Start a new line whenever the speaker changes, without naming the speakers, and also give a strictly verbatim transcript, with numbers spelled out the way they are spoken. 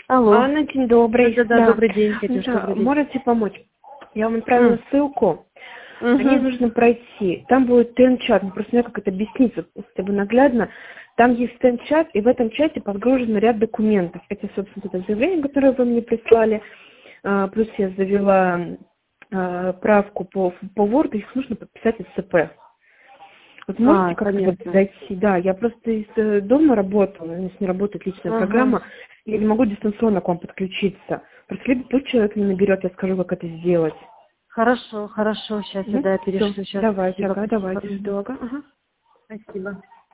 Алло.
Анна, день добрый.
Да, да, да, добрый день, Катюша,
Да,
добрый день.
можете помочь? Я вам отправила
М.
ссылку. На
Мгм.
ней нужно пройти. Там будет стенд-чат. Ну, просто не знаю, как это объяснить, вот, хотя бы наглядно. Там есть стенд-чат, и в этом чате подгружен ряд документов. Это, собственно, это заявление, которое вы мне прислали. А, плюс я завела а, правку по, по Word, их нужно подписать СЦП. Вот можете
А,
как-то вот
понятно.
зайти? Да, я просто из э, дома работала, у нас не работает личная
Ага.
программа, я не могу дистанционно к вам подключиться. Просто либо пусть человек меня наберет, я скажу, как это сделать.
Хорошо, хорошо, сейчас я,
Ну,
да,
все,
перешлю, сейчас,
давайте,
спасибо,
ага,
спасибо.
давайте,
Мгм.
жду, ага. Ага.
Спасибо.